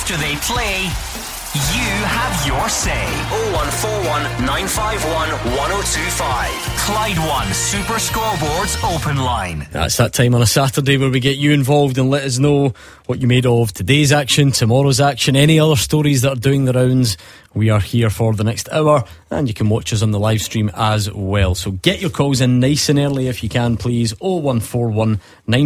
After they play, you have your say. 0141 951 1025. Clyde One Super Scoreboards Open Line. That's that time on a Saturday where we get you involved and let us know what you made of today's action, tomorrow's action, any other stories that are doing the rounds. We are here for the next hour, and you can watch us on the live stream as well. So get your calls in nice and early if you can, please. 0141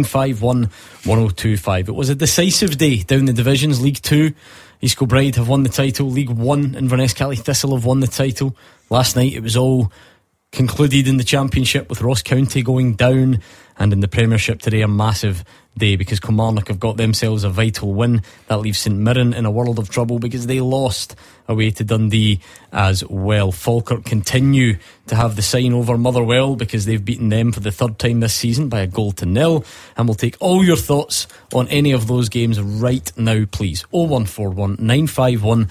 951 1025. It was a decisive day down the divisions. League 2, East Kilbride have won the title. League 1, Inverness Cali Thistle have won the title. Last night it was all concluded in the Championship with Ross County going down, and in the Premiership today a massive day because Kilmarnock have got themselves a vital win. That leaves St Mirren in a world of trouble because they lost away to Dundee as well. Falkirk continue to have the sign over Motherwell because they've beaten them for the third time this season by 1-0, and we'll take all your thoughts on any of those games right now, please. 0141 951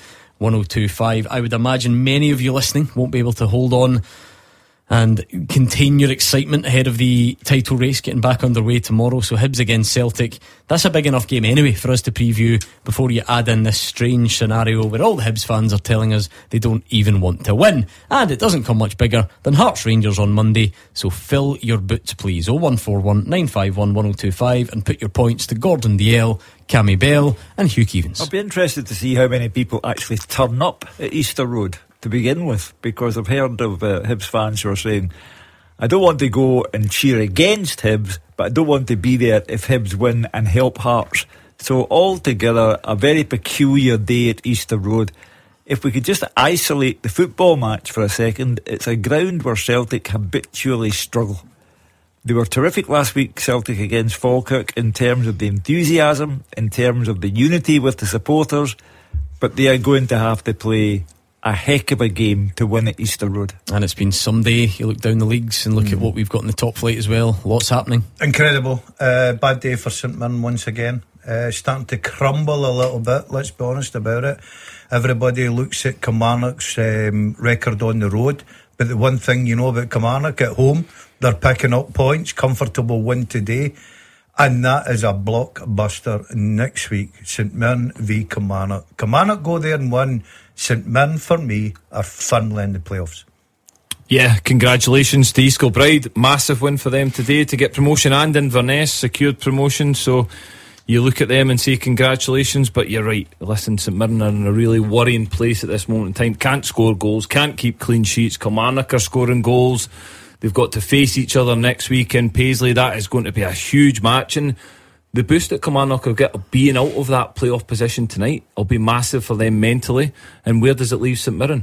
1025. I would imagine many of you listening won't be able to hold on and contain your excitement ahead of the title race getting back underway tomorrow. So Hibs against Celtic, that's a big enough game anyway for us to preview before you add in this strange scenario where all the Hibs fans are telling us they don't even want to win, and it doesn't come much bigger than Hearts Rangers on Monday. So fill your boots, please. 0141 951 1025 and put your points to Gordon Dalziel, Cammy Bell and Hugh Keevins. I'll be interested to see how many people actually turn up at Easter Road to begin with, because I've heard of Hibs fans who are saying, I don't want to go and cheer against Hibs, but I don't want to be there if Hibs win and help Hearts. So altogether a very peculiar day at Easter Road. If we could just isolate the football match for a second, it's a ground where Celtic habitually struggle. They were terrific last week, Celtic against Falkirk, in terms of the enthusiasm, in terms of the unity with the supporters, but they are going to have to play a heck of a game to win at Easter Road. And it's been some day. You look down the leagues and look at what we've got in the top flight as well. Lots happening. Incredible. Bad day for St Mirren once again. Starting to crumble a little bit, let's be honest about it. Everybody looks at Kilmarnock's record on the road, but the one thing you know about Kilmarnock, at home they're picking up points. Comfortable win today, and that is a blockbuster next week. St Mirren v Kilmarnock. Kilmarnock go there and win. St Mirren, for me, are firmly in the playoffs. Yeah, congratulations to East Kilbride. Massive win for them today to get promotion, and Inverness secured promotion. So you look at them and say congratulations, but you're right. Listen, St Mirren are in a really worrying place at this moment in time. Can't score goals, can't keep clean sheets. Kilmarnock are scoring goals. They've got to face each other next week in Paisley. That is going to be a huge match, and the boost that Kilmarnock will get being out of that playoff position tonight will be massive for them mentally. And where does it leave St Mirren?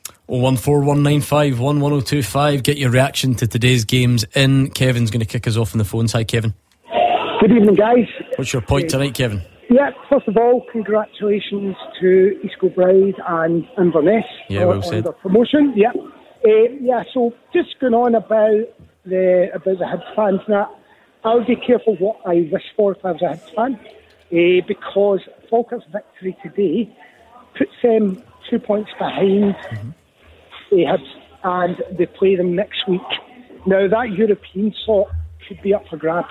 0141951 1025. Get your reaction to today's games in. Kevin's going to kick us off on the phones. Hi, Kevin. Good evening, guys. What's your point tonight, Kevin? Yeah, first of all, congratulations to East Kilbride and Inverness well on said. their promotion. Yeah, so just going on about the Hibs fans now. I'll be careful what I wish for if I was a Hibs fan, because Falkirk's victory today puts them 2 points behind the Hibs, and they play them next week. Now, that European slot could be up for grabs.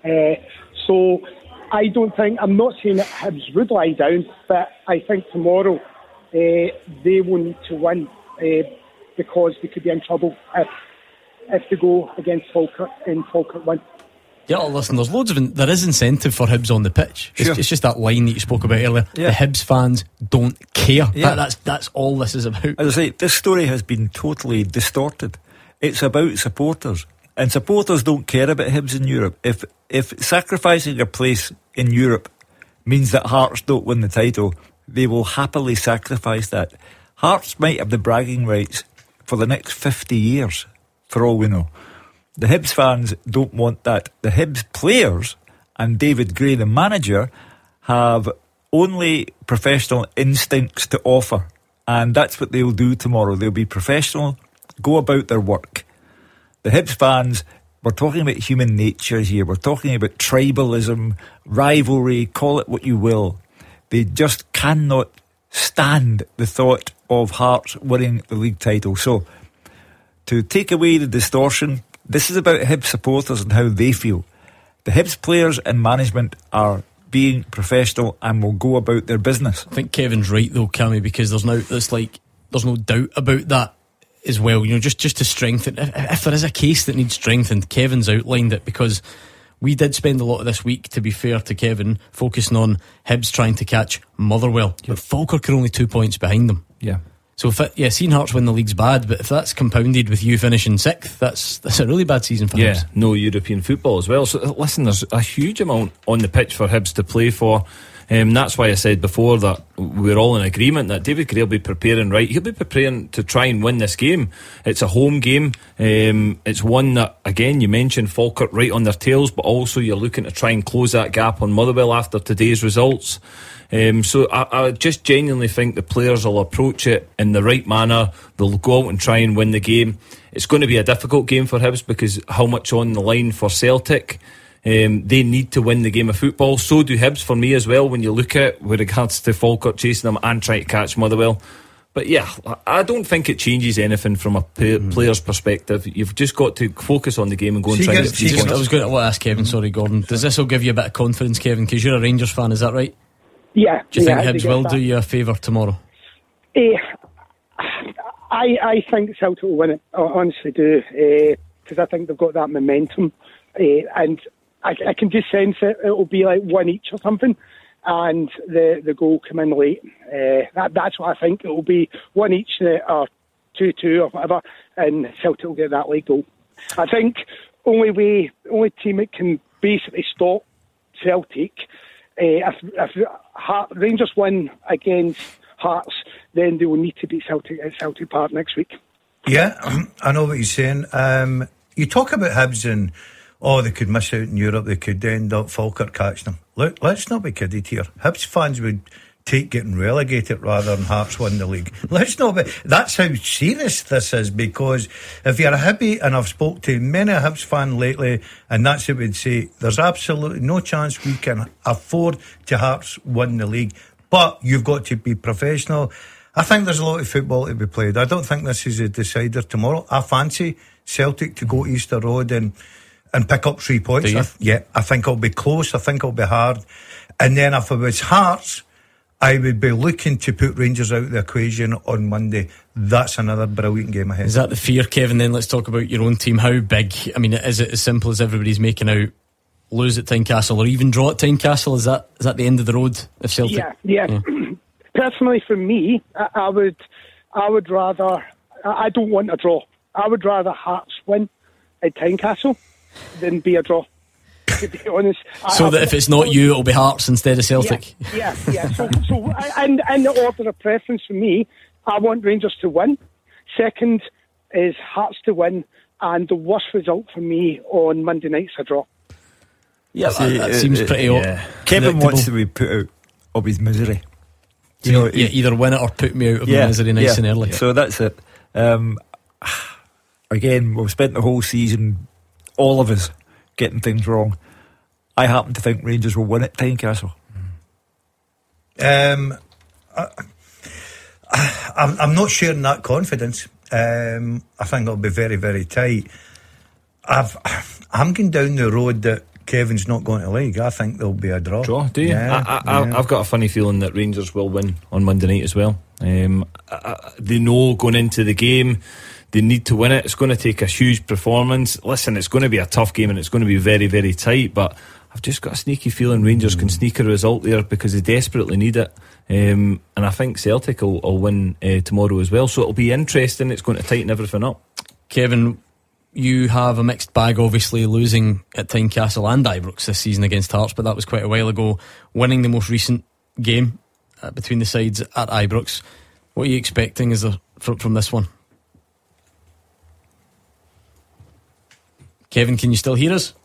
So I don't think, I'm not saying that Hibs would lie down, but I think tomorrow they will need to win because they could be in trouble if they go against Falkirk and Falkirk win. Yeah, listen, there is incentive for Hibs on the pitch. Sure. It's just that line that you spoke about earlier. Yeah. The Hibs fans don't care. Yeah. That's all this is about. As I say, this story has been totally distorted. It's about supporters, and supporters don't care about Hibs in Europe. If sacrificing a place in Europe means that Hearts don't win the title, they will happily sacrifice that. Hearts might have the bragging rights for the next 50 years, for all we know. The Hibs fans don't want that. The Hibs players and David Gray, the manager, have only professional instincts to offer, and that's what they'll do tomorrow. They'll be professional, go about their work. The Hibs fans, we're talking about human nature here. We're talking about tribalism, rivalry, call it what you will. They just cannot stand the thought of Hearts winning the league title. So, to take away the distortion, this is about Hibs supporters and how they feel. The Hibs players and management are being professional and will go about their business. I think Kevin's right though, Cammy, because there's no doubt about that as well. You know, just to strengthen, if there is a case that needs strengthened, Kevin's outlined it, because we did spend a lot of this week, to be fair to Kevin, focusing on Hibs trying to catch Motherwell, but Falkirk are only 2 points behind them. Yeah. So seeing Hearts win the league's bad, but if that's compounded with you finishing 6th, that's a really bad season for Hibs. Yeah, no European football as well. So listen, there's a huge amount on the pitch for Hibs to play for. That's why I said before that we're all in agreement that David Gray will be preparing right. He'll be preparing to try and win this game. It's a home game. It's one that, again, you mentioned Falkirk right on their tails, but also you're looking to try and close that gap on Motherwell after today's results. So I just genuinely think the players will approach it in the right manner. They'll go out and try and win the game. It's going to be a difficult game for Hibs because how much on the line for Celtic. They need to win the game of football. So do Hibs for me as well, when you look at with regards to Falkirk chasing them and trying to catch Motherwell. But yeah, I don't think it changes anything from a player's perspective. You've just got to focus on the game and go and try and get 3 points. I was going to ask Kevin, sorry Gordon, does this will give you a bit of confidence, Kevin, because you're a Rangers fan, is that right? Yeah. Do you think Hibs will do you a favour tomorrow? I think Celtic will win it. I honestly do, because I think they've got that momentum, and I can just sense it. It'll be like 1 each or something, and the goal come in late. That's what I think. It will be 1 each or 2-2 or whatever, and Celtic will get that late goal. I think only team that can basically stop Celtic. If Rangers win against Hearts, then they will need to beat Celtic at Celtic Park next week. Yeah, I know what you're saying. You talk about Hibs and they could miss out in Europe, they could end up Falkirk catching them. Look, let's not be kidded here. Hibs fans would take getting relegated rather than Hearts win the league. Let's not be. That's how serious this is, because if you're a Hibby, and I've spoke to many a Hibs fan lately, and that's what we'd say, there's absolutely no chance we can afford to Hearts win the league. But you've got to be professional. I think there's a lot of football to be played. I don't think this is a decider tomorrow. I fancy Celtic to go Easter Road and pick up 3 points. I think it'll be close. I think it'll be hard. And then if it was Hearts, I would be looking to put Rangers out of the equation on Monday. That's another brilliant game ahead. Is that the fear, Kevin? Then let's talk about your own team. How big? I mean, is it as simple as everybody's making out? Lose at Tynecastle or even draw at Tynecastle? Is that the end of the road if Celtic? Yeah. Personally, for me, I would rather. I don't want a draw. I would rather Hearts win at Tynecastle than be a draw. To be honest, so that if it's not you, it'll be Hearts instead of Celtic. Yeah. So in the order of preference for me, I want Rangers to win. Second is Hearts to win, and the worst result for me on Monday night's a draw. Yeah, that seems pretty. Kevin wants to be put out of his misery. Either win it or put me out of my misery nice and early. So that's it. Again, we've spent the whole season, all of us, getting things wrong. I happen to think Rangers will win at Tynecastle. I'm not sharing that confidence. I think it'll be very, very tight. I'm going down the road that Kevin's not going to league. I think there'll be a draw. Do you? I've got a funny feeling that Rangers will win on Monday night as well. They know going into the game they need to win it. It's going to take a huge performance. Listen, it's going to be a tough game and it's going to be very, very tight, but I've just got a sneaky feeling Rangers can sneak a result there because they desperately need it. And I think Celtic will win tomorrow as well, so it'll be interesting. It's going to tighten everything up. Kevin, you have a mixed bag, obviously losing at Tynecastle and Ibrox this season against Hearts, but that was quite a while ago. Winning the most recent game between the sides at Ibrox, what are you expecting from this one? Kevin, can you still hear us?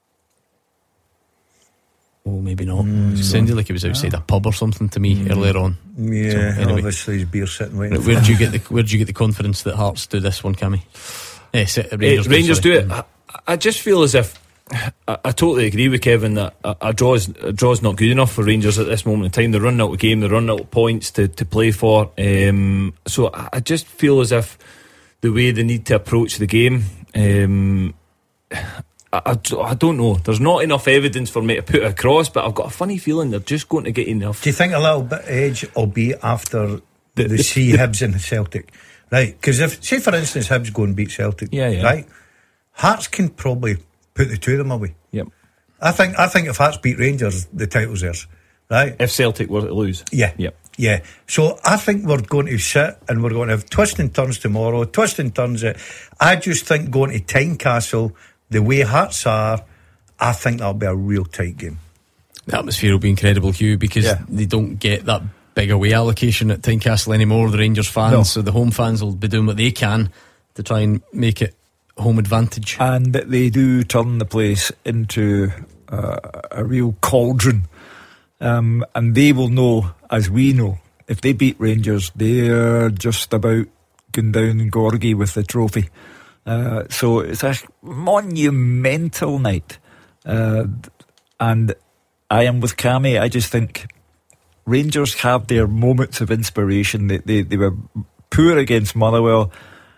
Oh, maybe not. It sounded like he was outside a pub or something to me earlier on. Yeah, so, anyway. Obviously his beer sitting waiting. Where do you get the confidence that Hearts do this one, Cammy? Rangers do it. I just feel as if I totally agree with Kevin that a draw's not good enough for Rangers at this moment in time. They're running out of game, they're running out of points to play for. So I just feel as if the way they need to approach the game, I don't know. There's not enough evidence for me to put across, but I've got a funny feeling they're just going to get enough. Do you think a little bit edge will be after the see Hibs and Celtic? Right, because if, say for instance, Hibs go and beat Celtic, right, Hearts can probably put the two of them away. Yep. I think if Hearts beat Rangers, the title's theirs, right? If Celtic were to lose. Yeah. Yep. Yeah. So I think we're going to sit and we're going to have twists and turns tomorrow, twists and turns. I just think going to Tynecastle, the way Hearts are, I think that'll be a real tight game. The atmosphere will be incredible, Hugh, because they don't get that big away allocation at Tynecastle anymore, the Rangers fans, so the home fans will be doing what they can to try and make it home advantage. And they do turn the place into a real cauldron, and they will know, as we know, if they beat Rangers, they're just about going down Gorgie with the trophy. So it's a monumental night, and I am with Cammy. I just think Rangers have their moments of inspiration. They were poor against Motherwell.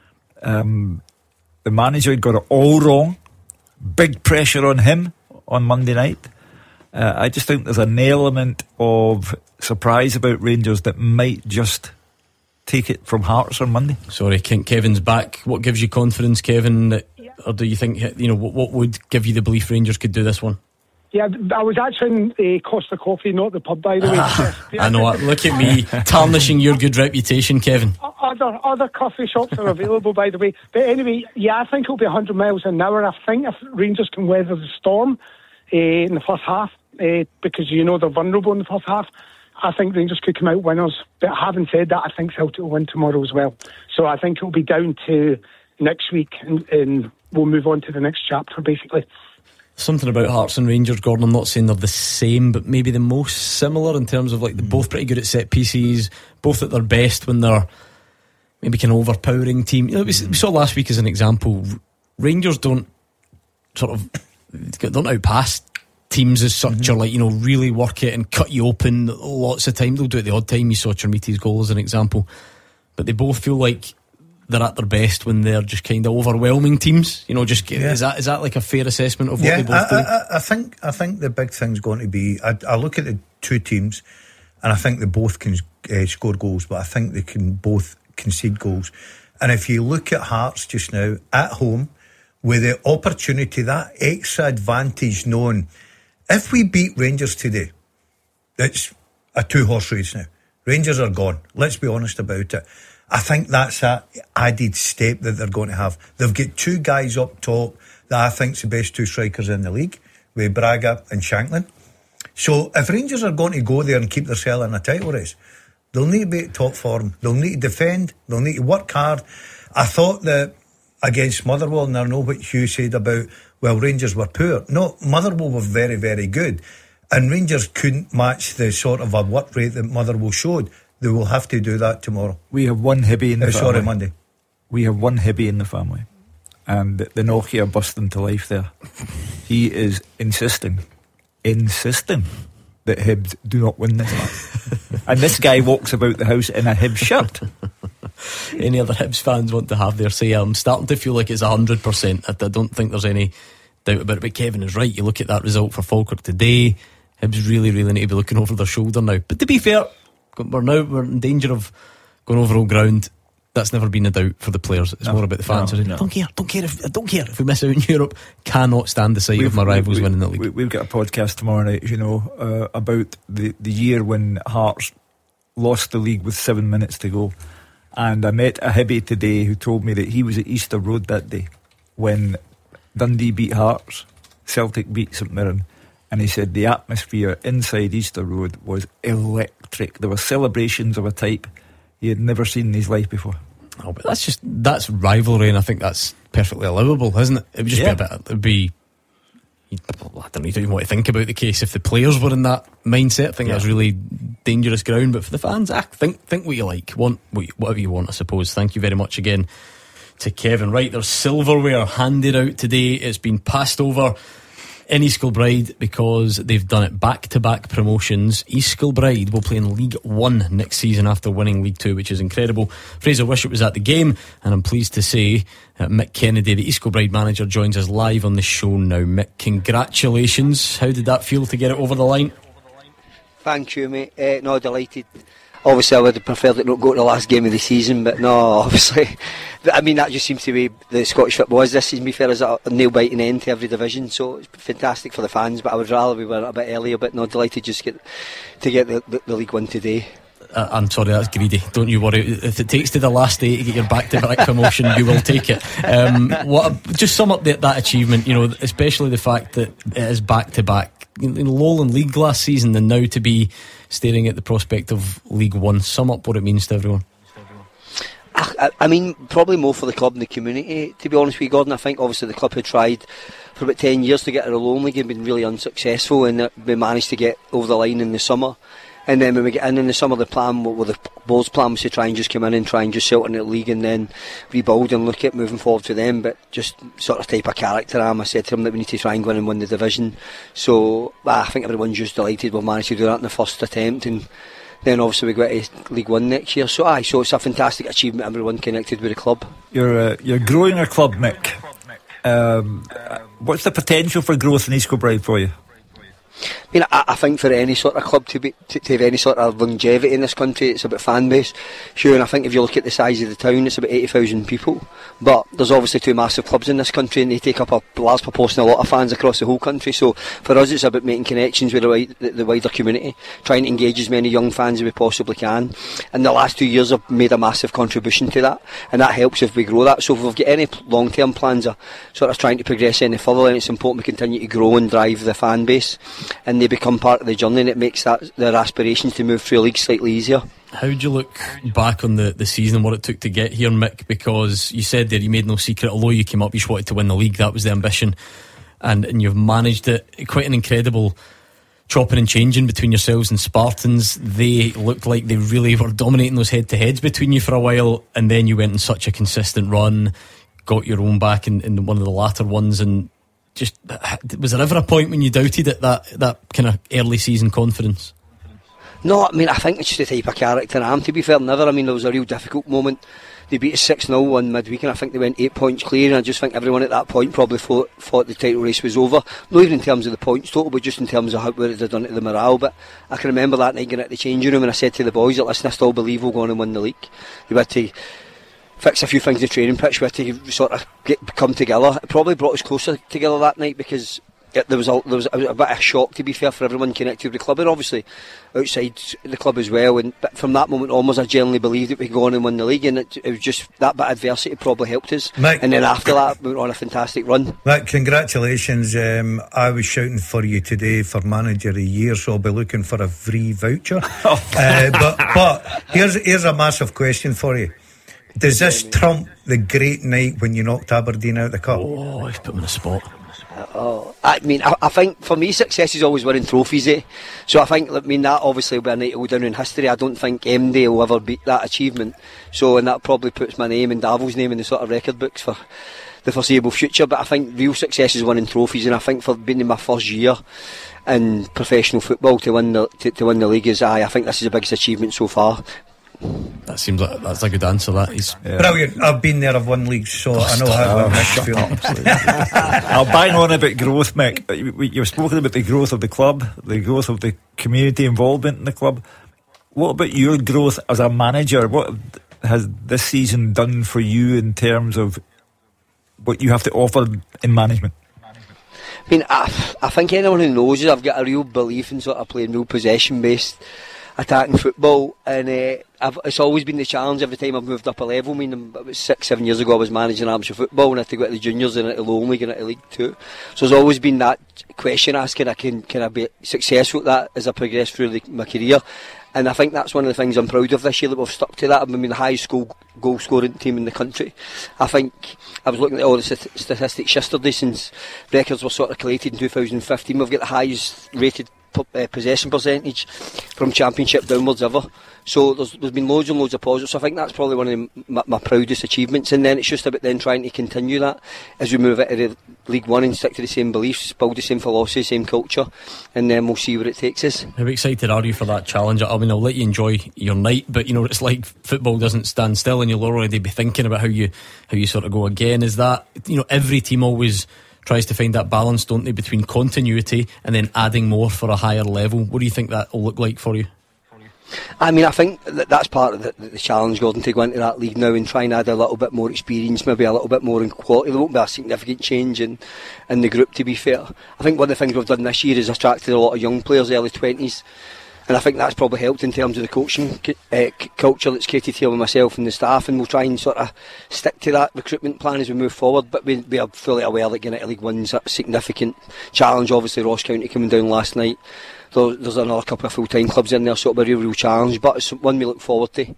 The manager got it all wrong. Big pressure on him on Monday night. I just think there's an element of surprise about Rangers that might just take it from Hearts on Monday. Sorry, Kevin's back. What gives you confidence, Kevin? Or do you think, what would give you the belief Rangers could do this one? Yeah, I was actually in Costa Coffee, not the pub, by the way. I know. Look at me tarnishing your good reputation, Kevin. Other coffee shops are available, by the way. But anyway, I think it'll be 100 miles an hour. I think if Rangers can weather the storm in the first half, because they're vulnerable in the first half, I think Rangers could come out winners. But having said that, I think Celtic will win tomorrow as well. So I think it'll be down to next week, and we'll move on to the next chapter, basically. Something about Hearts and Rangers, Gordon, I'm not saying they're the same, but maybe the most similar in terms of they're both pretty good at set pieces, both at their best when they're maybe kind of overpowering team. We saw last week as an example, Rangers don't outpass teams as such, or really work it and cut you open lots of time. They'll do it the odd time. You saw Chermiti's goal as an example, but they both feel like they're at their best when they're just kind of overwhelming teams. Is that like a fair assessment of what they both do? I think the big thing's going to be, I look at the two teams and I think they both can score goals, but I think they can both concede goals. And if you look at Hearts just now at home with the opportunity, that extra advantage, knowing if we beat Rangers today, it's a 2-horse race now. Rangers are gone. Let's be honest about it. I think that's an added step that they're going to have. They've got two guys up top that I think's the best two strikers in the league, with Braga and Shanklin. So if Rangers are going to go there and keep themselves in a title race, they'll need to be at top form. They'll need to defend. They'll need to work hard. I thought that against Motherwell, and I know what Hugh said about, Rangers were poor. No, Motherwell were very, very good. And Rangers couldn't match the sort of a work rate that Motherwell showed. They will have to do that tomorrow. We have one Hibby in the family. Sorry, Monday. We have one Hibby in the family. And the Nokia burst into life there. He is insisting that Hibs do not win this match. And this guy walks about the house in a Hibs shirt. Any other Hibs fans want to have their say? I'm starting to feel like it's 100%. I don't think there's any doubt about it. But Kevin is right. You look at that result for Falkirk today, Hibs really, really need to be looking over their shoulder now. But to be fair, we're in danger of going over old ground. That's never been a doubt for the players. It's more about the fans. I don't care if we miss out in Europe. Cannot stand the sight of my rivals winning the league. We've got a podcast tomorrow night, about the year when Hearts lost the league with 7 minutes to go. And I met a Hibby today who told me that he was at Easter Road that day when Dundee beat Hearts, Celtic beat St Mirren. And he said the atmosphere inside Easter Road was electric. There were celebrations of a type he had never seen in his life before. Oh, but that's rivalry, and I think that's perfectly allowable, isn't it? It would just be a bit. It'd be. I don't even want to think about the case if the players were in that mindset. I think that's really dangerous ground. But for the fans, think what you like, whatever you want, I suppose. Thank you very much again to Kevin. Right, there's silverware handed out today. It's been passed over in East Kilbride, because they've done it back-to-back promotions. East Kilbride will play in League 1 next season after winning League 2, which is incredible. Fraser Wishart was at the game, and I'm pleased to say Mick Kennedy, the East Kilbride manager, joins us live on the show now. Mick, congratulations. How did that feel to get it over the line? Thank you, mate. No, delighted. Obviously I would have preferred it not go to the last game of the season, but no, obviously I mean, that just seems to be the Scottish football is this season. To be fair, is a nail-biting end to every division, so it's fantastic for the fans, but I would rather we were a bit earlier. But no, delighted just to get the League 1 today. I'm sorry, that's greedy. Don't you worry. If it takes to the last day to get your back-to-back promotion, you will take it. Just sum up that achievement, you know, especially the fact that it is back-to-back. In Lowland League last season, and now to be staring at the prospect of League 1. Sum up what it means to everyone. I mean, probably more for the club and the community, to be honest with you, Gordon. I think obviously the club had tried for about 10 years to get to the Lowland League and been really unsuccessful, and we managed to get over the line in the summer. And then when we get in the summer, the board's plan was to try and just come in and try and just settle in the league and then rebuild and look at moving forward to them. But just sort of type of character I said to them that we need to try and go in and win the division. So I think everyone's just delighted we've managed to do that in the first attempt, and then obviously we go to League 1 next year. So it's a fantastic achievement, everyone connected with the club. You're growing our club, Mick. What's the potential for growth in East Kilbride for you? I mean, I think for any sort of club to have any sort of longevity in this country, it's about fan base. Sure, and I think if you look at the size of the town, it's about 80,000 people. But there's obviously two massive clubs in this country, and they take up a large proportion of a lot of fans across the whole country. So for us, it's about making connections with the wider community, trying to engage as many young fans as we possibly can. And the last 2 years have made a massive contribution to that, and that helps if we grow that. So if we've got any long-term plans of sort of trying to progress any further, then it's important we continue to grow and drive the fan base, and they become part of the journey, and it makes their aspirations to move through a league slightly easier. How do you look back on the season, what it took to get here, Mick? Because you said there you made no secret, although you came up, you just wanted to win the league, that was the ambition, and you've managed it. Quite an incredible chopping and changing between yourselves and Spartans. They looked like they really were dominating those head-to-heads between you for a while, and then you went in such a consistent run, got your own back in one of the latter ones, and just, was there ever a point when you doubted it, that kind of early season confidence? No, I mean, I think it's just the type of character I am, to be fair. Never. I mean, there was a real difficult moment. They beat us 6-0 on midweek, and I think they went 8 points clear, and I just think everyone at that point probably thought the title race was over. Not even in terms of the points total, but just in terms of how well they'd done it to the morale. But I can remember that night getting at the changing room, and I said to the boys, listen, I still believe we'll go on and win the league. They had to fix a few things in the training pitch. We had to sort of come together. It probably brought us closer together that night, because there was a bit of a shock, to be fair, for everyone connected with the club, and obviously outside the club as well. But from that moment onwards, I genuinely believed that we could go on and win the league, and it was just that bit of adversity probably helped us. Mick, and then after that, we went on a fantastic run. Mick, congratulations. I was shouting for you today for Manager of the Year, so I'll be looking for a free voucher. But here's a massive question for you. Does this trump the great night when you knocked Aberdeen out of the cup? Oh, he's put me on the spot. I mean, I think for me, success is always winning trophies, eh? So I think, that obviously will be a night to go down in history. I don't think MD will ever beat that achievement. So, and that probably puts my name and Davos' name in the sort of record books for the foreseeable future. But I think real success is winning trophies, and I think for being in my first year in professional football to win the league I think this is the biggest achievement so far. That seems like that's a good answer. That is brilliant. I've been there, I've won leagues, so I know how Mick's feeling. I'll bang on about growth, Mick. You've spoken about the growth of the club, the growth of the community involvement in the club. What about your growth as a manager? What has this season done for you in terms of what you have to offer in management? I mean, I think anyone who knows us, I've got a real belief in sort of playing real possession-based attacking football, and it's always been the challenge every time I've moved up a level. I mean, about 6-7 years ago I was managing Hampshire football, and I had to go to the juniors and at the Lowland League and at the League 2. So there's always been that question asked, can I be successful at that as I progress through my career? And I think that's one of the things I'm proud of this year, that we've stuck to that. I've been the highest goal scoring team in the country. I think I was looking at all the statistics yesterday since records were sort of collated in 2015. We've got the highest rated possession percentage from Championship downwards ever. So there's been loads and loads of positives. So I think that's probably one of my proudest achievements. And then it's just about then trying to continue that as we move into the League One and stick to the same beliefs, build the same philosophy, same culture, and then we'll see where it takes us. How excited are you for that challenge? I mean, I'll let you enjoy your night, but you know, it's like football doesn't stand still, and you'll already be thinking about how you sort of go again. Is that, you know, every team always tries to find that balance, don't they, between continuity and then adding more for a higher level? What do you think that will look like for you? I mean, I think that's part of the challenge, Gordon, to go into that league now and try and add a little bit more experience, maybe a little bit more in quality. There won't be a significant change in the group, to be fair. I think one of the things we've done this year is attracted a lot of young players, early 20s, and I think that's probably helped in terms of the coaching culture that's created here with myself and the staff, and we'll try and sort of stick to that recruitment plan as we move forward. But we are fully aware that getting into League One's a significant challenge. Obviously Ross County coming down last night, there's another couple of full-time clubs in there, so it'll be a real challenge, but it's one we look forward to.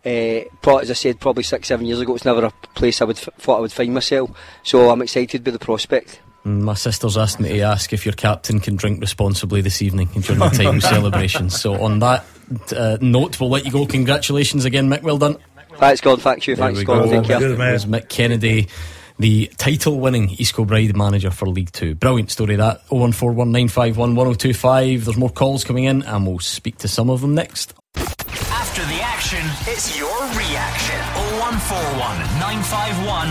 As I said, probably 6-7 years ago, it's never a place I thought I would find myself, so I'm excited by the prospect. My sister's asked me to ask if your captain can drink responsibly this evening during the title celebrations. So on that note, we'll let you go. Congratulations again, Mick, well done. Thanks, God, thank you. Thanks, God, take care. It was Mick Kennedy, the title-winning East Kilbride manager for League 2. Brilliant story that. 01419511025. There's more calls coming in, and we'll speak to some of them next. After the action, it's your reaction. 0141 951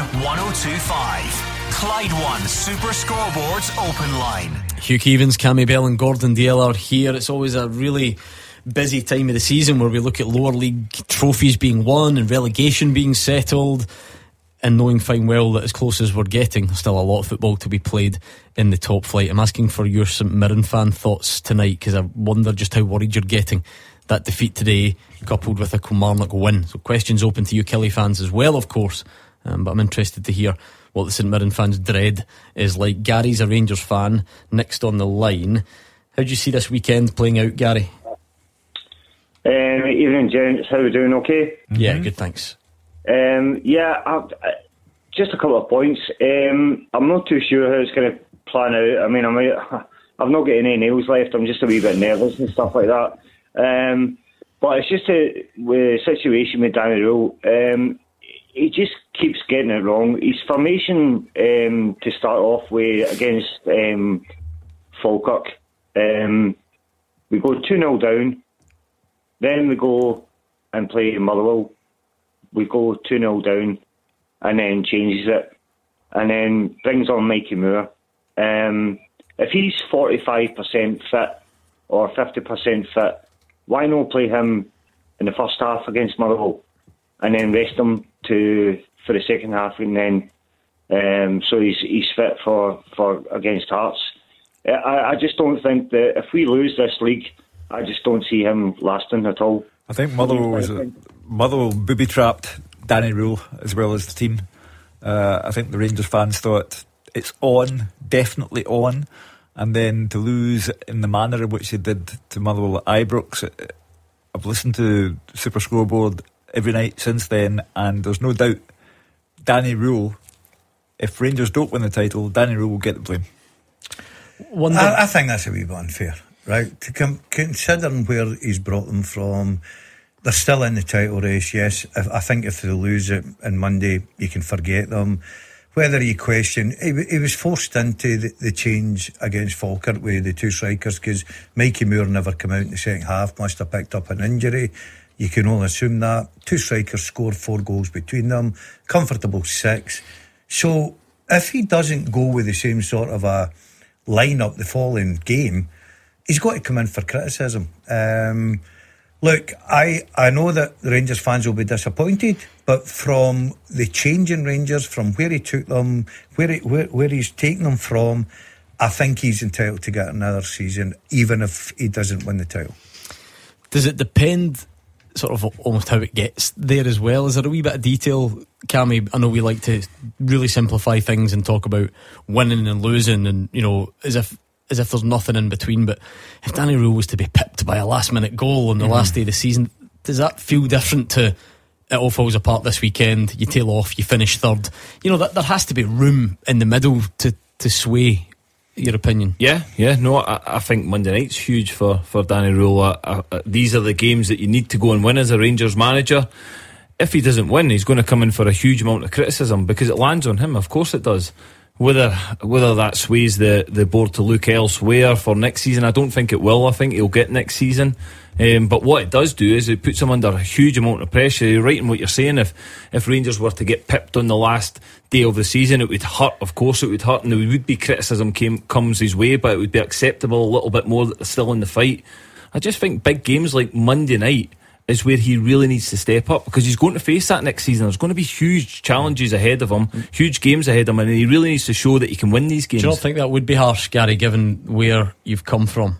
1025. Clyde One Super Scoreboards Open Line. Hugh Keevins, Cammy Bell and Gordon Dale are here. It's always a really busy time of the season where we look at lower league trophies being won and relegation being settled, and knowing fine well that as close as we're getting, there's still a lot of football to be played in the top flight. I'm asking for your St Mirren fan thoughts tonight, because I wonder just how worried you're getting. That defeat today coupled with a Kilmarnock win. So questions open to you Killie fans as well, of course, but I'm interested to hear what the St Mirren fans' dread is like. Gary's a Rangers fan, next on the line. How do you see this weekend playing out, Gary? Evening, gents. How are we doing? Okay? Yeah, good, thanks. Just a couple of points. I'm not too sure how it's going to plan out. I mean, I've not got any nails left. I'm just a wee bit nervous and stuff like that. But it's just the situation with Danny Rule. He just keeps getting it wrong. His formation to start off with against Falkirk, we go 2-0 down, then we go and play Motherwell. We go 2-0 down, and then changes it, and then brings on Mikey Moore. If he's 45% fit or 50% fit, why not play him in the first half against Motherwell, and then rest him for the second half, and then so he's fit for against Hearts. I just don't think that if we lose this league, I just don't see him lasting at all. I think Motherwell booby trapped Danny Rule as well as the team. I think the Rangers fans thought it's on, definitely on, and then to lose in the manner in which they did to Motherwell at Ibrox. I've listened to Super Scoreboard every night since then, and there's no doubt Danny Rule, if Rangers don't win the title, Danny Rule will get the blame. I think that's a wee bit unfair, right? Considering where he's brought them from, they're still in the title race, yes. I think if they lose it on Monday, you can forget them. Whether you question, he was forced into the change against Falkirk with the two strikers, because Mikey Moore never came out in the second half, must have picked up an injury. You can only assume that. Two strikers scored 4 goals between them, comfortable 6. So if he doesn't go with the same sort of a line-up the following game, he's got to come in for criticism. Look, I know that the Rangers fans will be disappointed, but from the change in Rangers, from where he took them, where he's taken them from, I think he's entitled to get another season, even if he doesn't win the title. Does it depend sort of almost how it gets there as well? Is there a wee bit of detail, Cammy? I know we like to really simplify things and talk about winning and losing, and you know, as if there's nothing in between. But if Danny Rule was to be pipped by a last minute goal on the last day of the season, does that feel different to it all falls apart this weekend, you tail off, you finish third? You know, that there has to be room in the middle to sway your opinion? Yeah, no, I think Monday night's huge for Danny Rule. These are the games that you need to go and win as a Rangers manager. If he doesn't win, he's going to come in for a huge amount of criticism because it lands on him. Of course it does. Whether that sways the board to look elsewhere for next season, I don't think it will. I think he'll get next season. But what it does do is it puts him under a huge amount of pressure. You're right in what you're saying. If Rangers were to get pipped on the last day of the season, it would hurt. Of course it would hurt, and there would be criticism comes his way, but it would be acceptable a little bit more that they're still in the fight. I just think big games like Monday night is where he really needs to step up, because he's going to face that next season. There's going to be huge challenges ahead of him, huge games ahead of him, and he really needs to show that he can win these games. Do you not think that would be harsh, Gary, given where you've come from?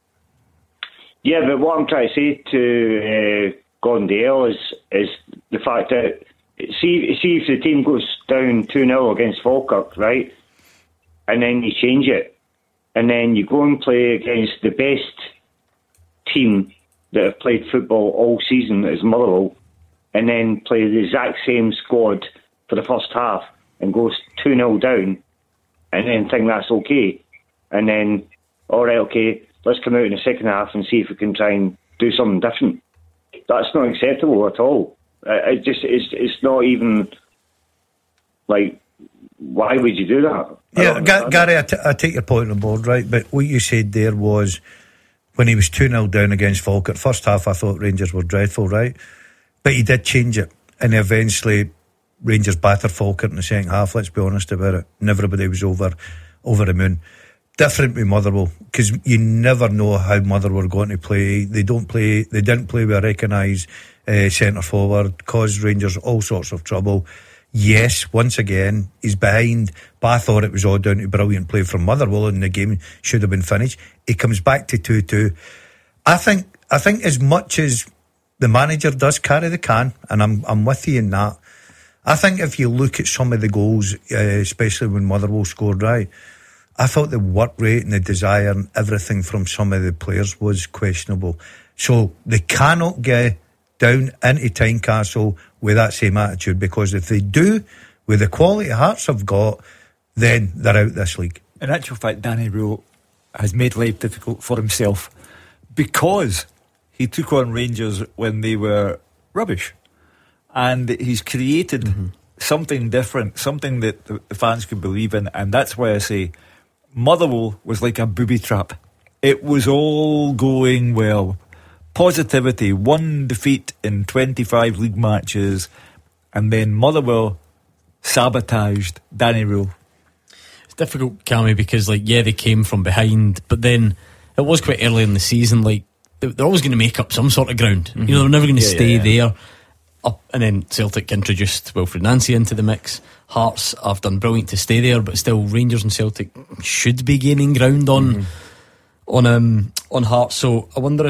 Yeah, but what I'm trying to say to Gordon Dale is the fact that see if the team goes down 2-0 against Falkirk, right, and then you change it, and then you go and play against the best team that have played football all season as Motherwell, and then play the exact same squad for the first half and goes 2-0 down, and then think that's okay, and then, alright, okay, let's come out in the second half and see if we can try and do something different. That's not acceptable at all. It's not even, like, why would you do that? Yeah, Gary, I take your point on board, right, but what you said there was when he was 2-0 down against Falkirk, first half I thought Rangers were dreadful, right? But he did change it, and eventually Rangers battered Falkirk in the second half, let's be honest about it, and everybody was over the moon. Different with Motherwell, because you never know how Motherwell are going to play. They didn't play with a recognised centre forward, caused Rangers all sorts of trouble. Yes, once again, he's behind, but I thought it was all down to brilliant play from Motherwell, and the game should have been finished. He comes back to 2-2. I think as much as the manager does carry the can, and I'm with you in that, I think if you look at some of the goals, especially when Motherwell scored, right, I thought the work rate and the desire and everything from some of the players was questionable. So they cannot get down into Tynecastle with that same attitude, because if they do, with the quality Hearts have got, then they're out this league. In actual fact, Danny Rule has made life difficult for himself because he took on Rangers when they were rubbish, and he's created something different, something that the fans could believe in, and that's why I say Motherwell was like a booby trap. It was all going well. Positivity, one defeat in 25 league matches, and then Motherwell sabotaged Danny Rule. It's difficult, Cammy, because they came from behind, but then it was quite early in the season. Like, they're always going to make up some sort of ground. You know, they're never going to stay there. And then Celtic introduced Wilfred Nancy into the mix. Hearts have done brilliant to stay there, but still Rangers and Celtic should be gaining ground on Hearts. So I wonder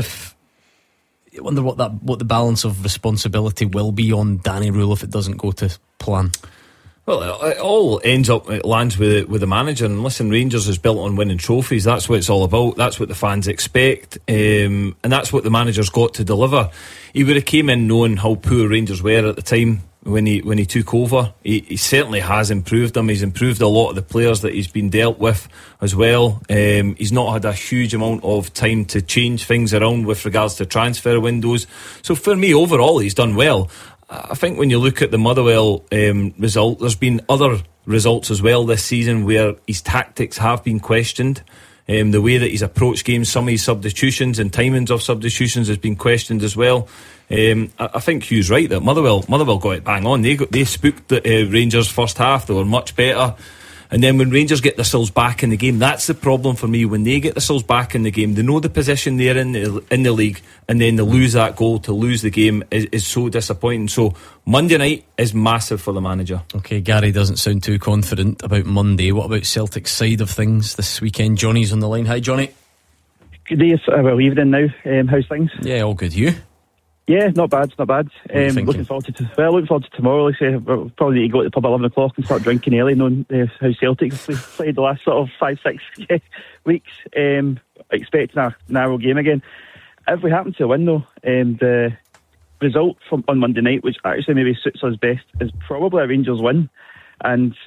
what the balance of responsibility will be on Danny Rule if it doesn't go to plan. Well, it all lands with the manager. And listen, Rangers is built on winning trophies. That's what it's all about. That's what the fans expect, and that's what the manager's got to deliver. He would have came in knowing how poor Rangers were at the time when he took over. He certainly has improved them. He's improved a lot of the players that he's been dealt with as well. He's not had a huge amount of time to change things around with regards to transfer windows. So for me, overall, he's done well. I think when you look at the Motherwell result, there's been other results as well this season where his tactics have been questioned. The way that he's approached games, some of his substitutions and timings of substitutions has been questioned as well. I think Hugh's right that Motherwell got it bang on. They spooked the Rangers first half. They were much better. And then when Rangers get themselves back in the game, that's the problem for me. When they get themselves back in the game, they know the position they're in the league, and then they lose that goal to lose the game is so disappointing. So Monday night is massive for the manager. Okay, Gary doesn't sound too confident about Monday. What about Celtic's side of things this weekend? Johnny's on the line. Hi, Johnny. Good day, well, evening now. How's things? Yeah, all good. You? Yeah, not bad. Looking forward to tomorrow. Like I say, we'll probably need to go to the pub at 11 o'clock and start drinking early, knowing how Celtic played the last sort of 5-6 weeks. Expecting a narrow game again. If we happen to win, though, the result on Monday night, which actually maybe suits us best, is probably a Rangers win. And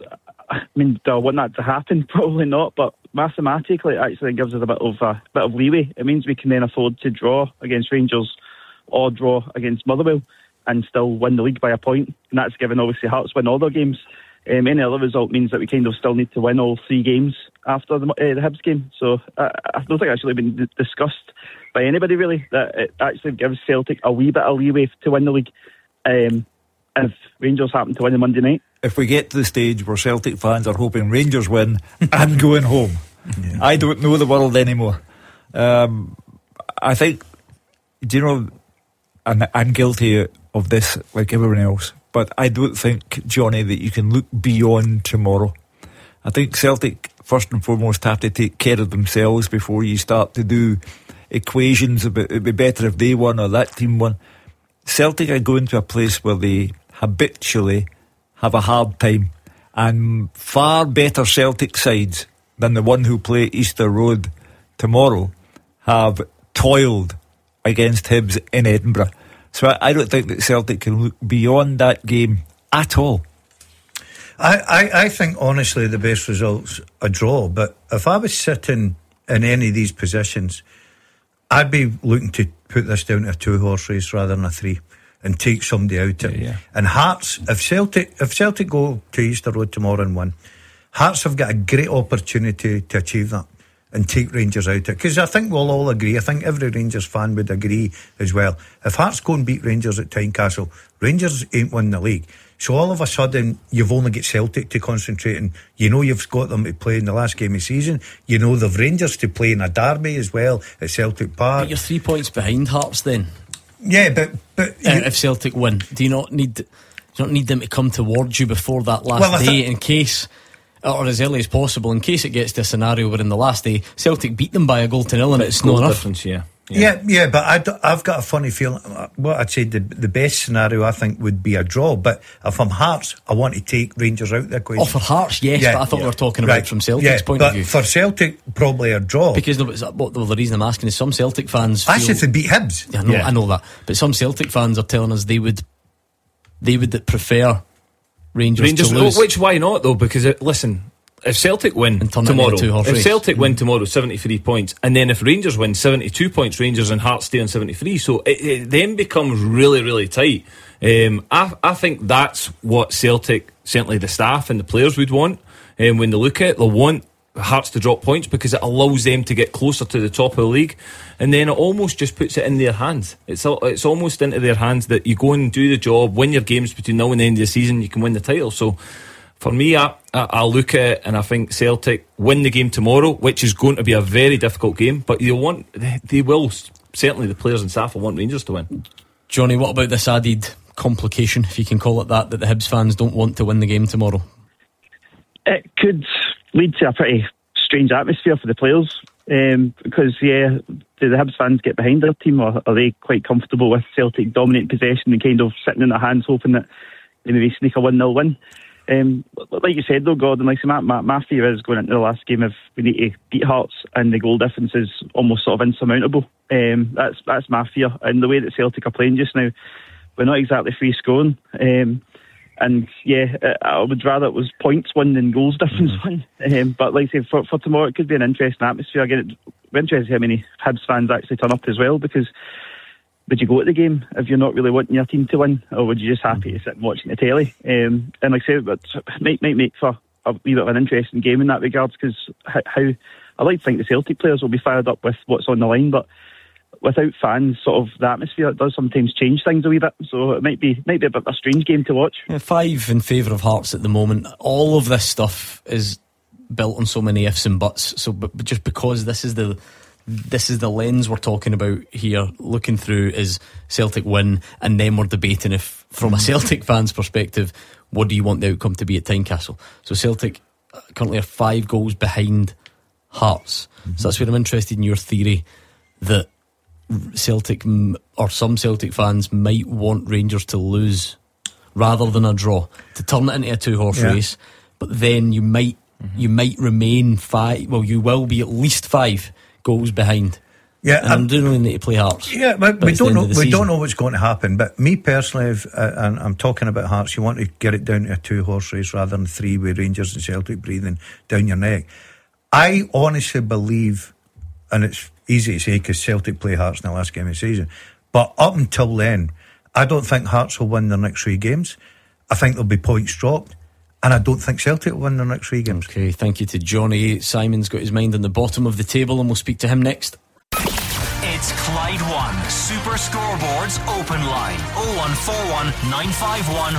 I mean, do I want that to happen? Probably not, but mathematically it actually gives us a bit of leeway. It means we can then afford to draw against Rangers or draw against Motherwell and still win the league by a point, and that's given obviously Hearts win all their games. Any other result means that we kind of still need to win all 3 games after the Hibs game. So I don't think it's actually been discussed by anybody really, that it actually gives Celtic a wee bit of leeway to win the league if Rangers happen to win on Monday night. If we get to the stage where Celtic fans are hoping Rangers win and going home, I don't know the world anymore. I think, do you know, and I'm guilty of this like everyone else, but I don't think, Johnny, that you can look beyond tomorrow. I think Celtic first and foremost have to take care of themselves before you start to do equations about it'd be better if they won or that team won. Celtic are going to a place where they habitually have a hard time, and far better Celtic sides than the one who play Easter Road tomorrow have toiled against Hibs in Edinburgh. So I don't think that Celtic can look beyond that game at all. I think honestly the best result's a draw, but if I was sitting in any of these positions, I'd be looking to put this down to a 2-horse race rather than a 3 and take somebody out of it. And Hearts, if Celtic go to Easter Road tomorrow and win, Hearts have got a great opportunity to achieve that and take Rangers out of it, because I think we'll all agree, I think every Rangers fan would agree as well, if Hearts go and beat Rangers at Tynecastle, Rangers ain't won the league. So all of a sudden you've only got Celtic to concentrate on. You know you've got them to play in the last game of the season, you know they've Rangers to play in a derby as well at Celtic Park. But you're 3 points behind Hearts then. Yeah, but if Celtic win, do you not need them to come towards you before that last day, in case, or as early as possible, in case it gets to a scenario where in the last day Celtic beat them by a goal to nil and it's not enough. Difference, Yeah, but I've got a funny feeling. What I'd say the best scenario I think would be a draw. But if I'm Hearts, I want to take Rangers out of the equation. Oh, for Hearts, yes, but I thought we were talking about from Celtic's point of view. For Celtic, probably a draw. Because the reason I'm asking is some Celtic fans feel, if they beat Hibs. Yeah, I know that. But some Celtic fans are telling us they would prefer Rangers to lose. Which, why not though? Because listen, if Celtic win tomorrow, 73 points, and then if Rangers win 72 points, Rangers and Hearts stay on 73, so it then becomes really, really tight. I think that's what Celtic, certainly the staff and the players, would want. When they look at it, they'll want Hearts to drop points because it allows them to get closer to the top of the league, and then it almost just puts it in their hands. It's almost into their hands that you go and do the job, win your games between now and the end of the season, you can win the title. So for me, I look at it and I think Celtic win the game tomorrow, which is going to be a very difficult game, but they will, certainly the players and staff will want Rangers to win. Johnny, what about this added complication, if you can call it that the Hibs fans don't want to win the game tomorrow? It could lead to a pretty strange atmosphere for the players, because do the Hibs fans get behind their team, or are they quite comfortable with Celtic dominating possession and kind of sitting in their hands hoping that they maybe sneak a 1-0 win? Like you said though, Gordon, like my fear is going into the last game, if we need to beat Hearts and the goal difference is almost sort of insurmountable. That's my fear. And the way that Celtic are playing just now, we're not exactly free scoring. And I would rather it was points won than goals difference won. But like I say, for tomorrow it could be an interesting atmosphere. Again, we're interested to see how many Hibs fans actually turn up as well, because would you go to the game if you're not really wanting your team to win, or would you just happy to sit and watching the telly? And like I said, it might make for a wee bit of an interesting game in that regard, because how I like to think the Celtic players will be fired up with what's on the line, but without fans, sort of the atmosphere, it does sometimes change things a wee bit. So it might be a bit of a strange game to watch. 5 in favour of Hearts at the moment. All of this stuff is built on so many ifs and buts. So, but just because this is the lens we're talking about here, looking through, is Celtic win, and then we're debating if, from a Celtic fan's perspective, what do you want the outcome to be at Tynecastle? So Celtic currently are 5 goals behind Hearts. So that's where I'm interested in your theory that Celtic, or some Celtic fans, might want Rangers to lose rather than a draw, to turn it into a 2-horse race. But then you might remain 5. Well, you will be at least 5 goals behind Yeah, and I'm doing really need to play Hearts. Yeah, but we don't know. We don't know what's going to happen. But me personally, and I'm talking about Hearts, you want to get it down to a 2-horse race rather than 3 with Rangers and Celtic breathing down your neck. I honestly believe, and it's easy to say because Celtic play Hearts in the last game of the season, but up until then, I don't think Hearts will win their next 3 games. I think there'll be points dropped. And I don't think Celtic will win their next 3 games. Okay, thank you to Johnny. Simon's got his mind on the bottom of the table, and we'll speak to him next. It's Clyde One Super Scoreboards Open Line 0141 951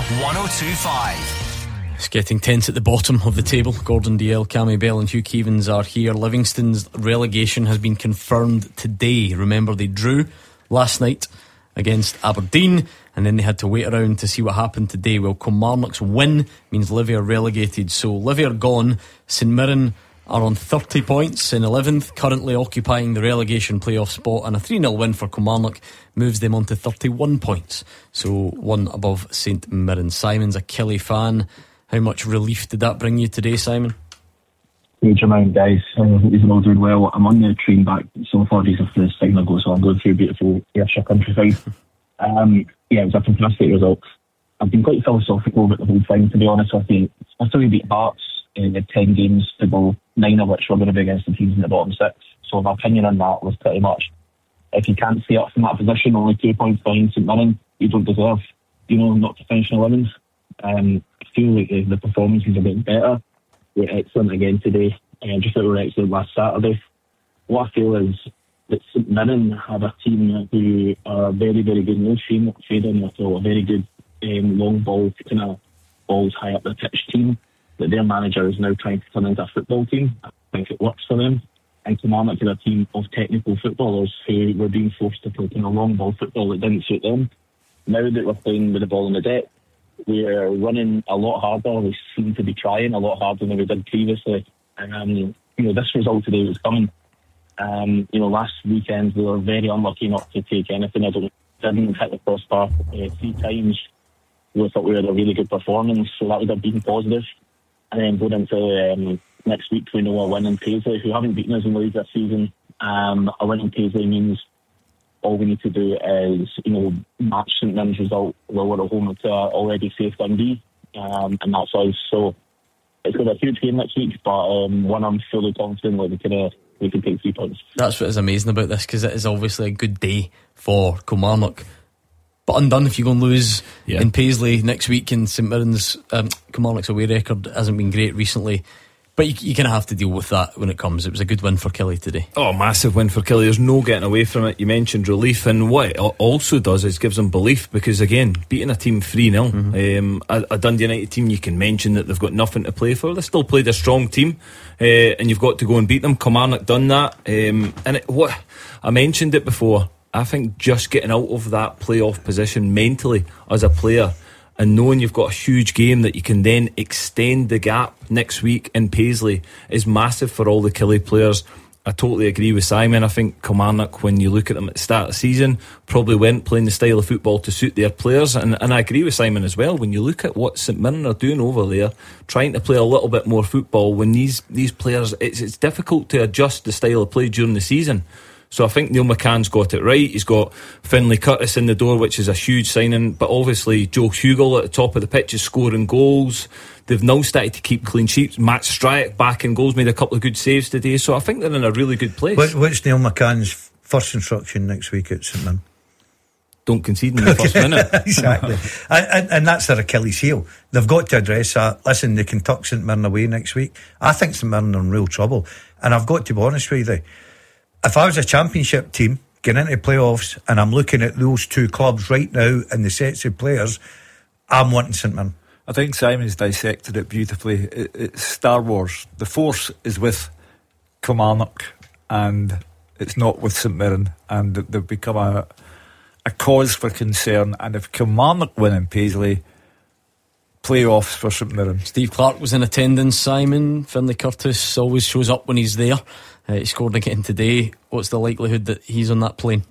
1025. It's getting tense at the bottom of the table. Gordon Dalziel, Cammy Bell and Hugh Keevins are here. Livingston's relegation has been confirmed today. Remember, they drew last night against Aberdeen, and then they had to wait around to see what happened today. Well, Kilmarnock's win means Livy are relegated, so Livy are gone. St Mirren are on 30 points in 11th, currently occupying the relegation playoff spot, and a 3-0 win for Kilmarnock moves them on to 31 points, so one above St Mirren. Simon's a Killie fan. How much relief did that bring you today, Simon? Huge amount, guys. He's all doing well. I'm on the train back so far. If the signal goes on, I'm going through beautiful Ayrshire countryside. Yeah, it was a fantastic result. I've been quite philosophical about the whole thing, to be honest with you. After we beat Hearts in the 10 games to go, 9 of which were going to be against the teams in the bottom 6. So my opinion on that was pretty much, if you can't stay up from that position, only 2 points behind St Mirren, you don't deserve, not to finish in 11th. I feel like the performances are getting better. We're excellent again today, just like we were excellent last Saturday. What I feel is that St Mirren have a team who are very, very good. No shame fading at all. A very good long ball, kind of balls high up the pitch team that their manager is now trying to turn into a football team. I think it works for them. And Kilmarnock are a team of technical footballers who were being forced to play long ball football that didn't suit them. Now that we're playing with the ball in the deck, we're running a lot harder. We seem to be trying a lot harder than we did previously. And, this result today was coming. Last weekend we were very unlucky not to take anything. Didn't hit the crossbar 3 times. We thought we had a really good performance, so that would have been positive. And then going into next week, we know a win in Paisley, who haven't beaten us in the league this season. A win in Paisley means all we need to do is, match St Mirren's result while we're at home to already safe Dundee, and that's us. So it's going to be a huge game next week, but one I'm fully confident that we can take 3 points. That's what is amazing about this, because it is obviously a good day for Kilmarnock, but undone if you go and lose in Paisley next week. And St Mirren's Kilmarnock's away record hasn't been great recently. But you kind of have to deal with that when it comes. It was a good win for Killie today. Oh, massive win for Killie. There's no getting away from it. You mentioned relief, and what it also does is gives them belief, because again, beating a team 3-0, a Dundee United team, you can mention that they've got nothing to play for. They still played a strong team, and you've got to go and beat them. Kilmarnock done that, what I mentioned it before. I think just getting out of that playoff position mentally as a player, and knowing you've got a huge game that you can then extend the gap next week in Paisley, is massive for all the Killie players. I totally agree with Simon. I think Kilmarnock, when you look at them at the start of the season, probably weren't playing the style of football to suit their players, and I agree with Simon as well. When you look at what St Mirren are doing over there, trying to play a little bit more football, when these players, it's difficult to adjust the style of play during the season. So I think Neil McCann's got it right. He's got Finlay Curtis in the door, which is a huge signing. But obviously Joe Hugill at the top of the pitch is scoring goals. They've now started to keep clean sheets. Matt Stryk back in goals, made a couple of good saves today. So I think they're in a really good place. What's Neil McCann's first instruction next week at St Mirren? Don't concede in the first minute. Exactly. and that's their Achilles heel. They've got to address that. Listen, they can tuck St Mirren away next week. I think St Mirren are in real trouble. And I've got to be honest with you, if I was a championship team getting into playoffs and I'm looking at those two clubs right now and the sets of players, I'm wanting St Mirren. I think Simon's dissected it beautifully. It's Star Wars. The Force is with Kilmarnock and it's not with St Mirren, and they've become a cause for concern. And if Kilmarnock win in Paisley, playoffs for St Mirren. Steve Clark was in attendance, Simon. Finlay Curtis always shows up when he's there. He scored again today. What's the likelihood that he's on that plane?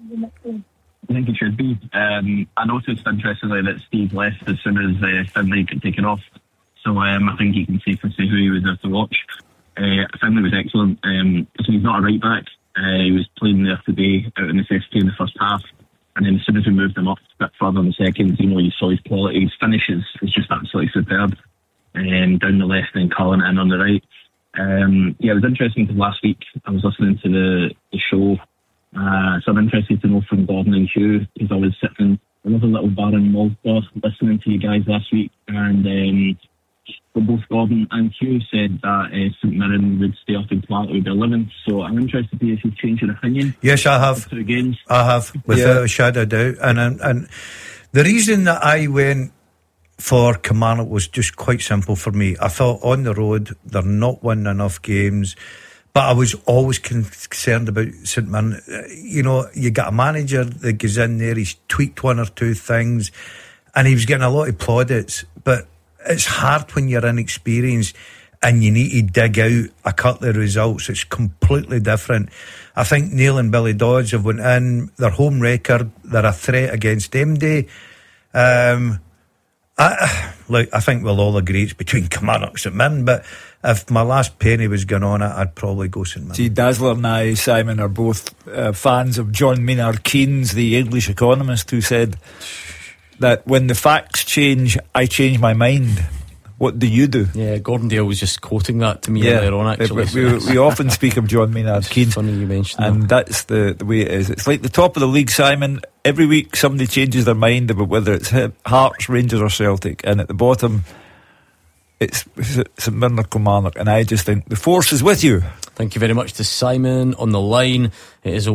I think it should be. I noticed, interestingly, that Steve left as soon as Finlay got taken off. So I think you can safely say who he was there to watch. Finlay was excellent. So he's not a right back. He was playing there today out in the necessity in the first half, and then as soon as we moved him up a bit further in the second, you saw his quality. His finishes is just absolutely superb. Down the left and calling it in on the right. It was interesting because last week I was listening to the show, so I'm interested to know from Gordon and Hugh, because I was sitting in another little bar in Malta listening to you guys last week, and both Gordon and Hugh said that St Mirren would stay up in Clark, would be 11th. So I'm interested to see if you've changed your opinion. Yes, I have. 2 games. I have, without a shadow of doubt. And the reason that I went for Kilmarnock was just quite simple for me. I thought on the road they're not winning enough games, but I was always concerned about St Mirren. You got a manager that goes in there, he's tweaked 1 or 2 things, and he was getting a lot of plaudits, but it's hard when you're inexperienced and you need to dig out a couple of results. It's completely different. I think Neil and Billy Dodds have went in, their home record, they're a threat against MD. I think we'll all agree it's between Kilmarnock and St Mirren, but if my last penny was going on it, I'd probably go St Mirren. See, Dazzler and I, Simon, are both fans of John Maynard Keynes, the English economist, who said that when the facts change, I change my mind. What do you do? Yeah, Gordon Dale was just quoting that to me earlier on, actually. We often speak of John Maynard Keynes. Funny you mentioned and that. That's the way it is. It's like the top of the league, Simon. Every week somebody changes their mind about whether it's Hearts, Rangers or Celtic, and at the bottom it's St Mirren or Kilmarnock, and I just think the force is with you. Thank you very much to Simon on the line. It is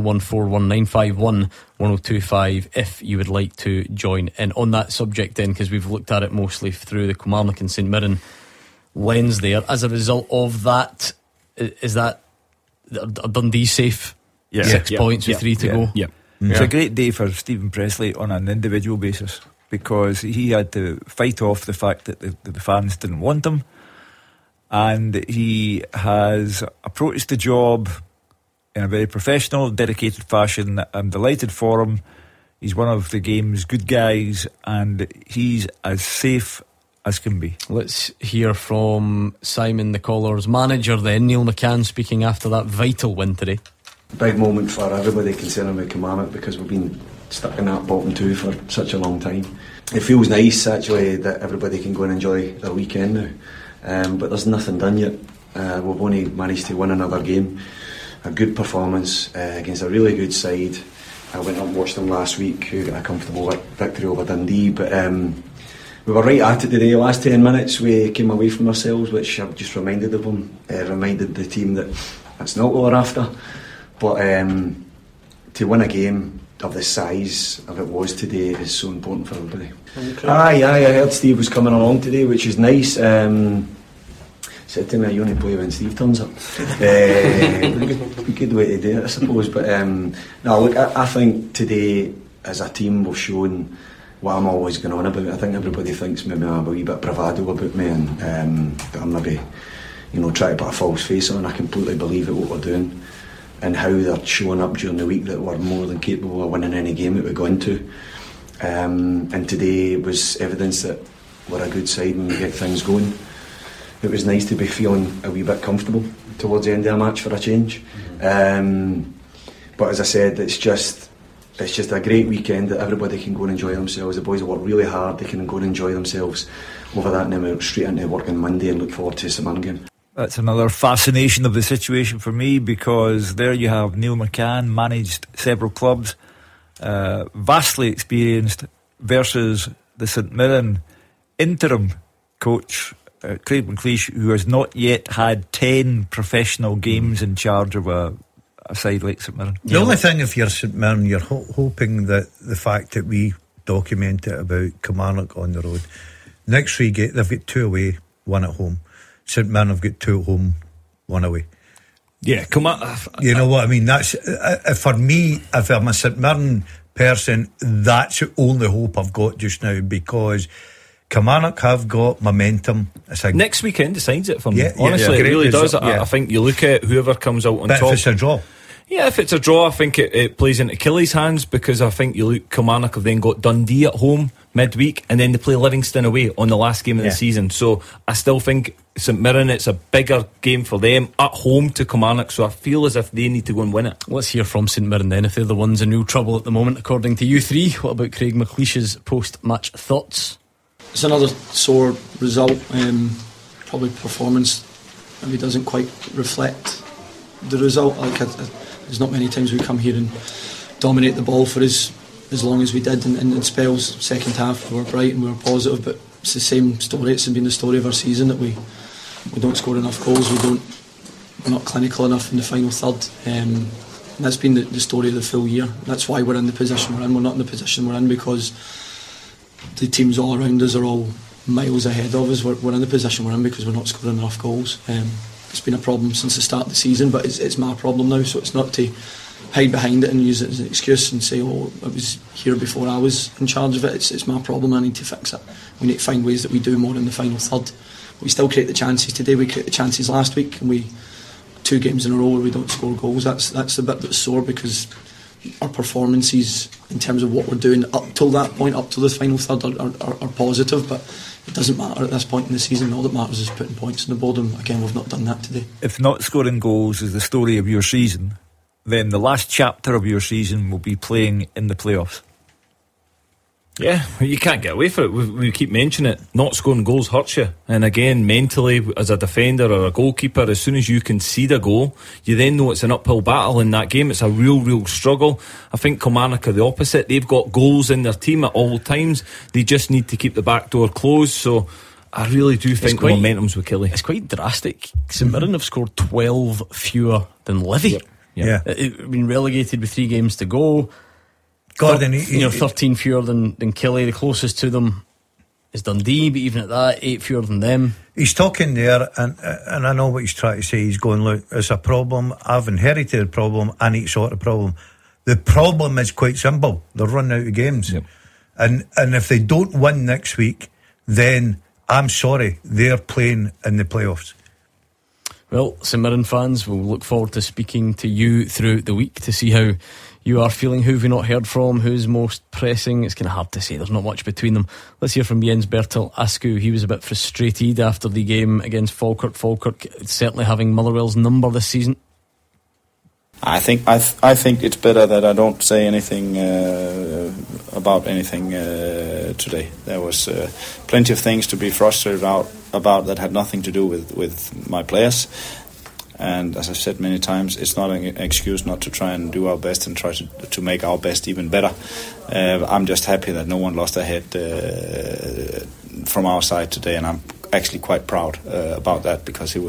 01419511025 if you would like to join in on that subject then, because we've looked at it mostly through the Kilmarnock and St Mirren lens there. As a result of that, is that Dundee safe? 6 points with 3 to go? Yeah. It's a great day for Stephen Pressley on an individual basis, because he had to fight off the fact that the fans didn't want him, and he has approached the job in a very professional, dedicated fashion. I'm delighted for him. He's one of the game's good guys, and he's as safe as can be. Let's hear from Simon, the caller's manager then, Neil McCann, speaking after that vital win today. Big moment for everybody concerned with Kilmarnock, because we've been stuck in that bottom 2 for such a long time. It feels nice actually that everybody can go and enjoy their weekend now, but there's nothing done yet. We've only managed to win another game, a good performance against a really good side. I went up and watched them last week, who got a comfortable victory over Dundee, but we were right at it today. The last 10 minutes we came away from ourselves, which I've just reminded of them, reminded the team that that's not what we're after. But to win a game of the size of it was today is so important for everybody. Okay. Aye, I heard Steve was coming along today, which is nice. Said to me, you only play when Steve turns up. Good way to do it, I suppose. But no, look, I think today as a team we've shown what I'm always going on about. I think everybody thinks maybe I'm a wee bit bravado about me, and that I'm maybe trying to put a false face on. I completely believe in what we're doing and how they're showing up during the week, that we're more than capable of winning any game that we go into. And today was evidence that we're a good side when we get things going. It was nice to be feeling a wee bit comfortable towards the end of a match for a change. But as I said, it's just a great weekend that everybody can go and enjoy themselves. The boys have worked really hard, they can go and enjoy themselves over that, and then we're straight into work on Monday and look forward to St Mirren game. That's another fascination of the situation for me, because there you have Neil McCann, managed several clubs, vastly experienced, versus the St Mirren interim coach, Craig McLeish, who has not yet had 10 professional games in charge of a side like St Mirren. The only thing, if you're St Mirren, you're hoping that the fact that we document it about Kilmarnock on the road, next 3 games, they've got 2 away, 1 at home. St Mirren have got 2 at home, 1 away. Yeah, come on. You know what I mean? That's for me, if I'm a St Mirren person, that's the only hope I've got just now, because Kilmarnock have got momentum. Next weekend decides it for me. Yeah, honestly, it really does. Yeah. I think you look at whoever comes out on but top. If it's a draw. Yeah, if it's a draw, I think it plays into Killy's hands, because I think you look, Kilmarnock have then got Dundee at home midweek, and then they play Livingston away on the last game of the season. So I still think St Mirren. It's a bigger game for them at home to Kilmarnock, so I feel as if they need to go and win it. Let's hear from St Mirren then, if they're the ones in real trouble at the moment, according to you three. What about Craig McLeish's post-match thoughts? It's another sore result. Probably performance maybe doesn't quite reflect the result. There's not many times we come here and dominate the ball for as long as we did in spells. Second half we were bright and we were positive, but it's the same story. It's been the story of our season that we don't score enough goals. We're not clinical enough in the final third. And that's been the story of the full year. That's why we're in the position we're in. We're not in the position we're in because the teams all around us are all miles ahead of us. We're in the position we're in because we're not scoring enough goals. It's been a problem since the start of the season, but it's my problem now, so it's not to hide behind it and use it as an excuse and say, oh, I was here before I was in charge of it. It's my problem, I need to fix it. We need to find ways that we do more in the final third. We still create the chances today. We create the chances last week, and we 2 games in a row where we don't score goals. That's the bit that's sore, because our performances in terms of what we're doing up till that point, up to the final third, are positive, but it doesn't matter at this point in the season. All that matters is putting points on the board, and again we've not done that today. If not scoring goals is the story of your season, then the last chapter of your season will be playing in the playoffs. Yeah, you can't get away from it. We keep mentioning it. Not scoring goals hurts you. And again, mentally, as a defender or a goalkeeper, as soon as you concede a goal, you then know it's an uphill battle in that game. It's a real struggle. I think Kilmarnock are the opposite. They've got goals in their team at all times. They just need to keep the back door closed. So I really do think the momentum's with Killie. It's quite drastic. St Mirren have scored 12 fewer than Livy. Yeah. They've been relegated with 3 games to go. Gordon, 13 fewer than Killie. The closest to them is Dundee, but even at that, 8 fewer than them. He's talking there, and I know what he's trying to say. He's going, look, it's a problem. I've inherited a problem. I need to sort the problem. The problem is quite simple. They're running out of games. Yep. And if they don't win next week, then I'm sorry, they're playing in the playoffs. Well, St Mirren fans, we'll look forward to speaking to you throughout the week to see how you are feeling. Who have we not heard from? Who's most pressing? It's kind of hard to say. There's not much between them. Let's hear from Jens Bertel Askew. He was a bit frustrated after the game against Falkirk. Falkirk certainly having Motherwell's number this season. I think it's better that I don't say anything about anything today. There was plenty of things to be frustrated about that had nothing to do with my players. And as I've said many times, it's not an excuse not to try and do our best and try to make our best even better. I'm just happy that no one lost their head from our side today, and I'm actually quite proud about that, because there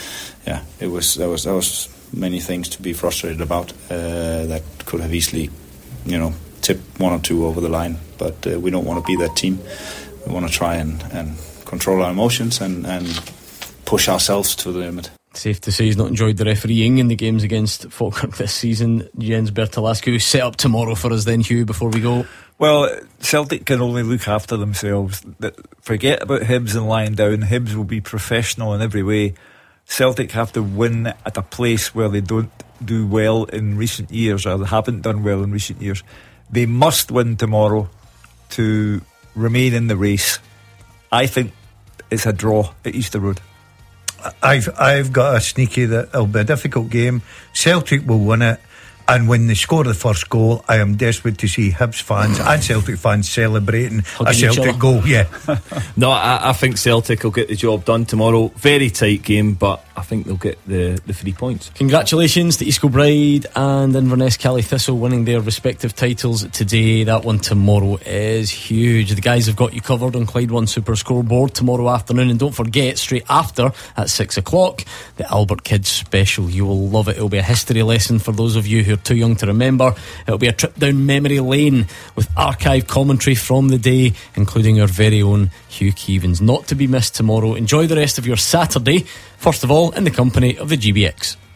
was many things to be frustrated about that could have easily, tipped 1 or 2 over the line. But we don't want to be that team. We want to try and control our emotions and push ourselves to the limit. Safe to say he's not enjoyed the refereeing in the games against Falkirk this season. Jens Bertel Askew, set up tomorrow for us then, Hugh, before we go. Well, Celtic can only look after themselves. Forget about Hibs and lying down. Hibs will be professional in every way. Celtic have to win at a place where they don't do well in recent years, or they haven't done well in recent years. They must win tomorrow to remain in the race. I think it's a draw at Easter Road. I've got a sneaky that it'll be a difficult game. Celtic will win it, and when they score the first goal, I am desperate to see Hibs fans and Celtic fans celebrating a Celtic goal. Yeah. No, I think Celtic will get the job done tomorrow. Very tight game, but I think they'll get the 3 points. Congratulations to East Kilbride and Inverness Cally Thistle winning their respective titles today. That one tomorrow is huge. The guys have got you covered on Clyde One Super Scoreboard tomorrow afternoon, and don't forget, straight after at 6 o'clock, the Albert Kids special. You will love it. It'll be a history lesson for those of you who are too young to remember. It'll be a trip down memory lane with archive commentary from the day, including our very own Hugh Keevins. Not to be missed tomorrow. Enjoy the rest of your Saturday, first of all in the company of the GBX.